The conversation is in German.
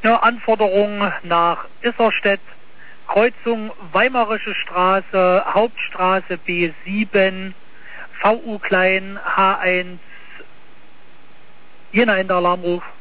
Eine Anforderung nach Isserstedt, Kreuzung Weimarische Straße, Hauptstraße B7, VU klein H1, Jena in der Alarmruf.